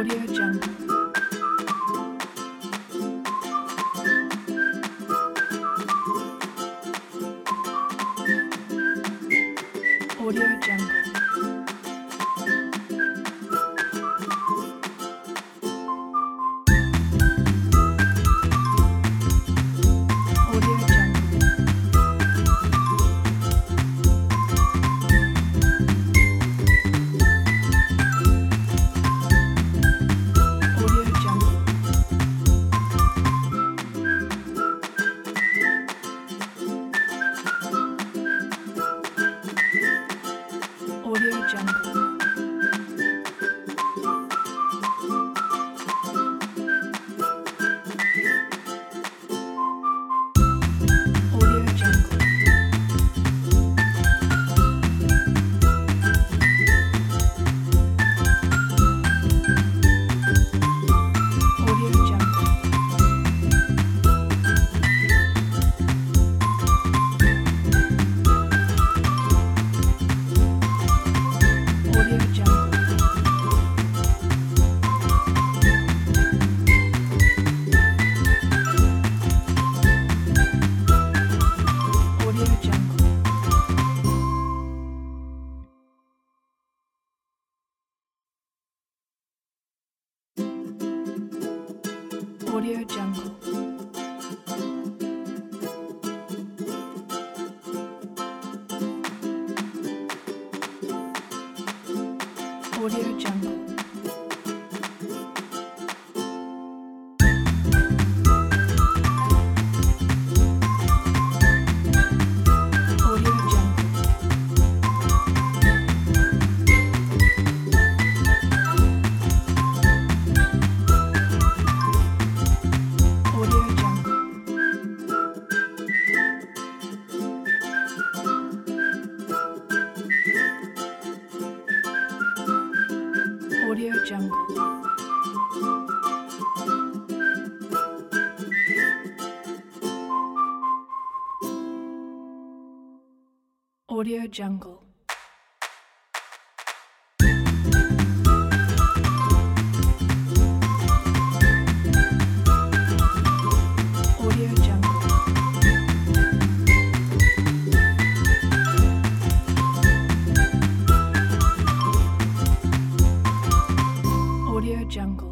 Audio Jungle. Audio Jungle. Audio Jungle. Audio Jungle. Audio Jungle. Audio Jungle. Audio Jungle. Audio Jungle. Audio Jungle. Audio Jungle. Audio Jungle. Audio Jungle. Audio Jungle. Audio Jungle. Audio Jungle. Audio Jungle.